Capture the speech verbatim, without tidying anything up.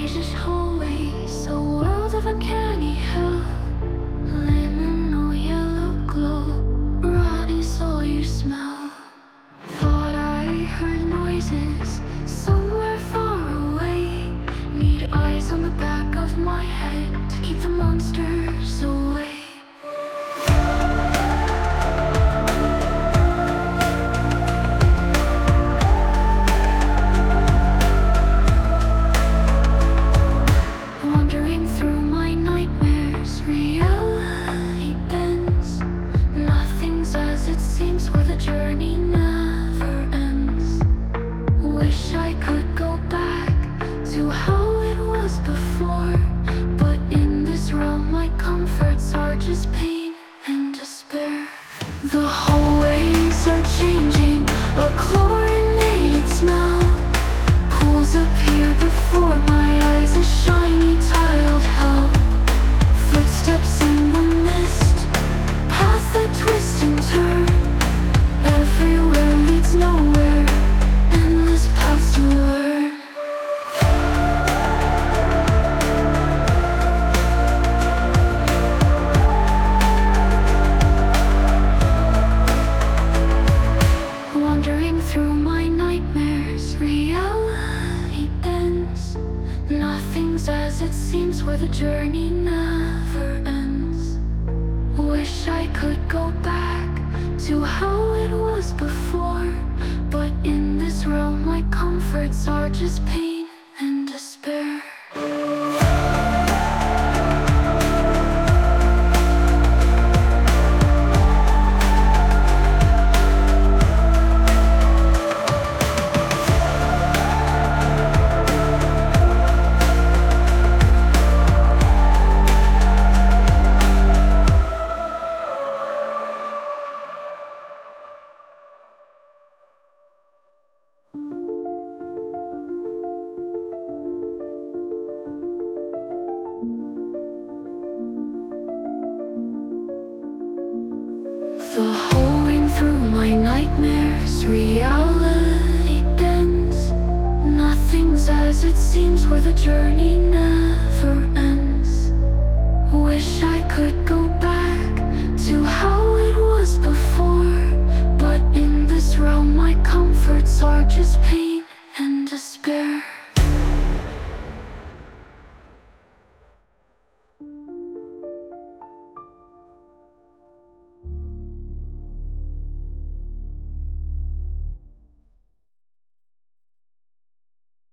Beige hallways, a world of uncanny hell. Lemon or yellow glow, rotting soul you smell. Thought I heard noises somewhere far away. Need eyes on the back of my head to keep the monsters away. The hallways are changing, a chlorinated smell. Pools appear before my eyes, a shiny tiled hell. Footsteps in the mist, paths that twist and turn. Everywhere leads nowhere, endless paths to learn. Through my nightmares, reality bends. Nothing's as it seems, where the journey never ends. Wish I could go back to how it was before, but in this realm my comforts are just pain and despair. The holding through my nightmares, reality bends. Nothing's as it seems, where the journey never ends. Wish I could go